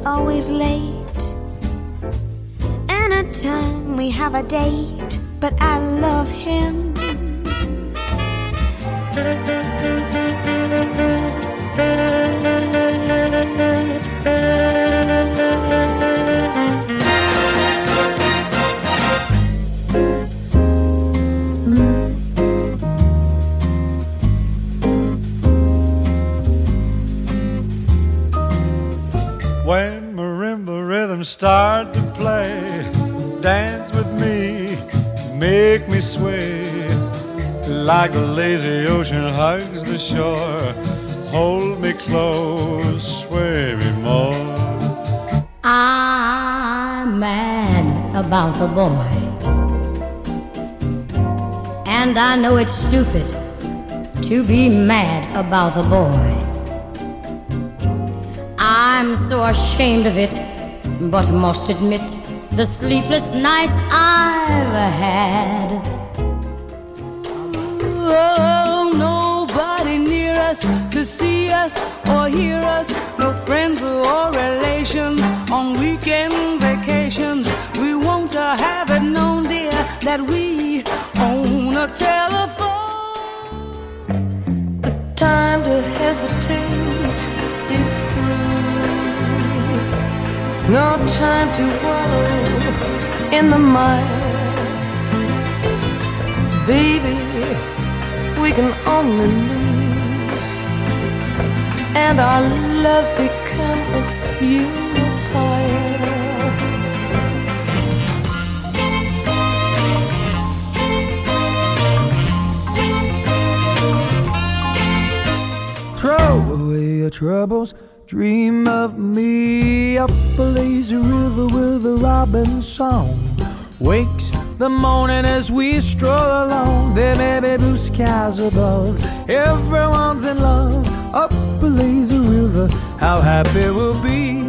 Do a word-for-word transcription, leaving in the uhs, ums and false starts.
always late. Anytime we have a date, but I love him. When marimba rhythms start to play, dance with me, make me sway, like the lazy ocean hugs the shore. Hold me close, sway me more. I'm mad about the boy, and I know it's stupid to be mad about the boy. I'm so ashamed of it, but must admit the sleepless nights I've had. Oh, nobody near us to see us or hear us. No friends or relations on weekend vacations. We won't uh, have it known, dear, that we own a telephone. The time to hesitate is through. No time to wallow in the mire. Baby, we can only lose, and our love become a funeral pyre. Throw away your troubles, dream of me up a lazy river with a robin song. Wakes the morning as we stroll along. There may be blue skies above, everyone's in love. Up a lazy river, how happy we'll be.